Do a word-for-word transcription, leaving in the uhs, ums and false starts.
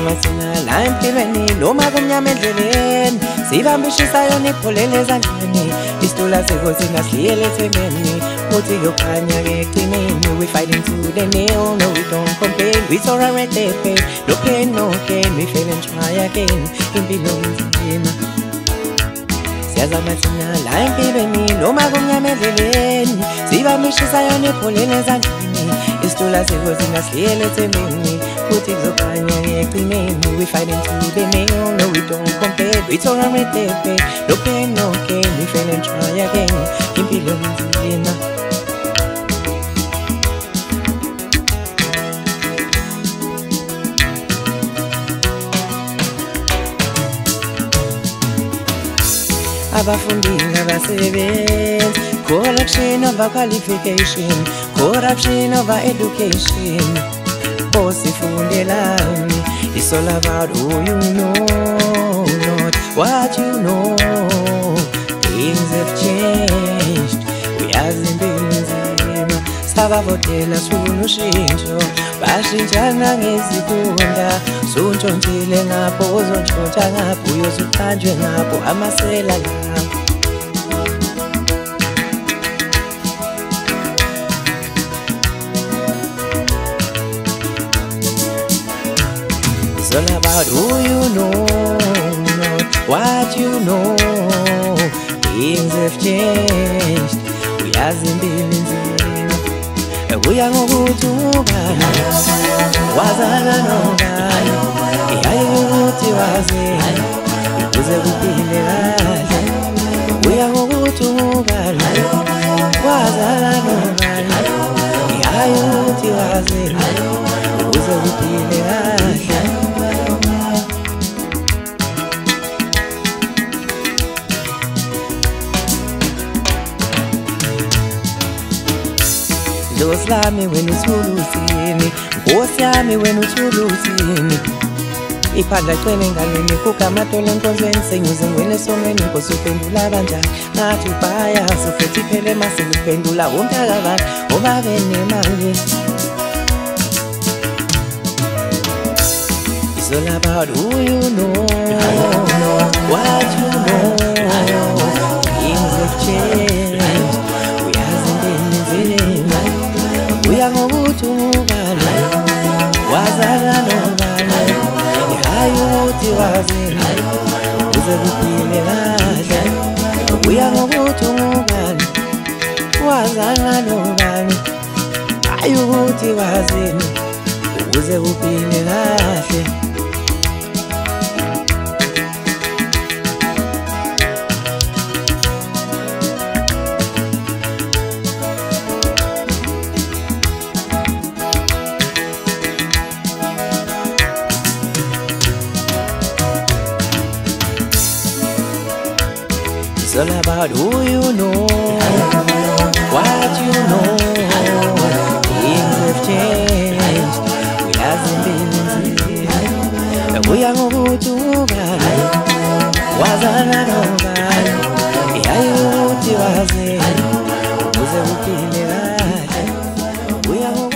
mathina la empilweni noma kumnyama endleleni sibambishisayo nipholele ezandleni isitula sekho singasiliyele ethemeni kuthi kuyokhanya-ke ekugcineni we fighting to the nail no we don't complain we tolerate the pain no pain no gain we fail and try again impilo inzima siyazama thina la empilweni noma kumnyama endleleni sibambishisayo nipholele ezandleni isitula sekho singasiliyele ethemeni kuthi kuzokhanya ekugcineni we fighting to the nail no we don't complain we tolerate the pain no pain no gain we fail and try again impilo inzima abafundi ngabasebenzi corruption over qualification corruption over education osifundelani it's all about who you know not what you know things have changed uyazimpilo nzima sabavotela sifuna ushintsho bashintshana ngezikunda suntshontshile ngapho uzontshontsha ngapho uyozukhanjwe ngapho amasela lapho it's all about who you know not what you know things have changed uyazimpilo nzima uya ngokuthi ubani wazana nobani iyayo ukuthi wazeni ukuze kuphile kahle uya ngokuthi ubani wazana nobani iyayo ukuthi wazeni ukuze kuphile kahle Nkosi lami wena uthuluthini Nkosi yami wena uthuluthini Iphandla licwele engalweni kukamatolo enkonzweni senyuze ngwele esomeni Nkosi uphendula kanjani ngathi ubhaya sufethi iphele masele uphendula umntakabani ngoba benemali It's all about who you know what you know things have changed uyazimpilo uya ngokuthi ubani wazana nobani ihayo ukuthi wazeni uze kuphile kahle uya ngokuthi ubani wazana nobani ihayo ukuthi wazeni uze kuphile kahle It's all about who you know, what you know. Things have changed. We haven't been we are going to bad. Wazana no bad. Yeah, you was it. Was it we are